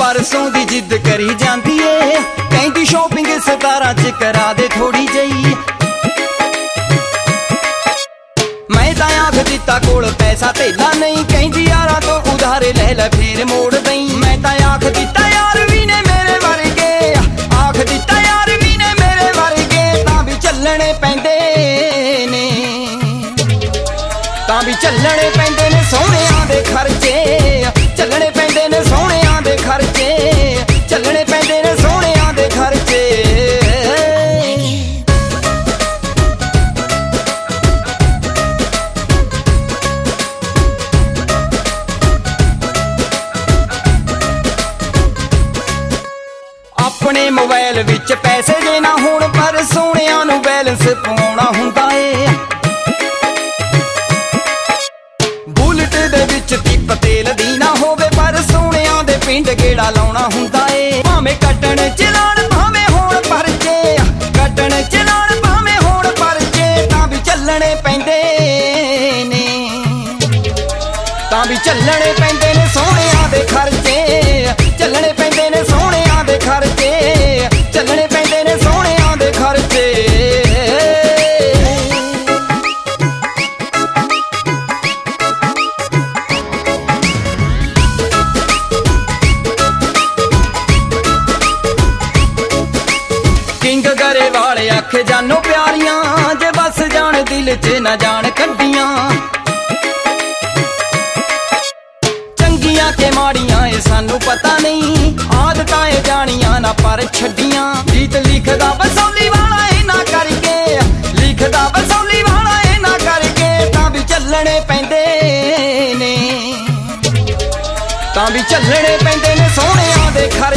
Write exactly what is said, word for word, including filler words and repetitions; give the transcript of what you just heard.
परसों दी जिद करी जांदी ए, कहंदी शॉपिंग सतारा च करा दे थोड़ी जई। मैं तां आख दिता कोल पैसा तेला नहीं, कहंदी यारा तो उधारे ले ले फिर मोड़ दई। मैं तां आख दिता यार भी ने मेरे वर्गे, आख दिता यार भी ने मेरे वर्गे, तां भी चलने पैंदे ने, तां भी चलने पैंदे ने सोहणियां दे खर्चे, चलने पैंदे ने सोहणियां दे खर्चे, चलने पैंदे ने सोहणियां दे खर्चे। अपने मोबाइल विच पैसे जे ना होण पर सोहणियां नूं बैलेंस पाउणा हुंदा ए। बुलेट दे विच टिप तेल दी ना होवे पर सोहणियां दे पिंड गेड़ा लाउणा हुंदा ए। भावें कट्टण चलाण भावें होण परचे, कट्टण चलाण भावें होण परचे, तां भी चलणे पैंदे ने, तां भी चलणे पैंदे ने सोहणियां दे खर्चे, चलणे पैंदे ने सोहणियां दे खर्चे, चलणे पैंदे ने सोहणियां दे खर्चे। किंग करे वाले आखे जानो प्यारियां, जे बस जान दिल च ना जान कड्डियां। चंगियां के माड़ियां ए सानू पता नहीं, आदतां ए जानियां ना पर छड्डियां। गीत लिखदा बसौली वाला ए ना करके, लिखदा बसौली वाला ए ना करके, तां भी चलने पैंदे ने, तां भी चलने पैंदे ने सोहणियां दे खर्चे।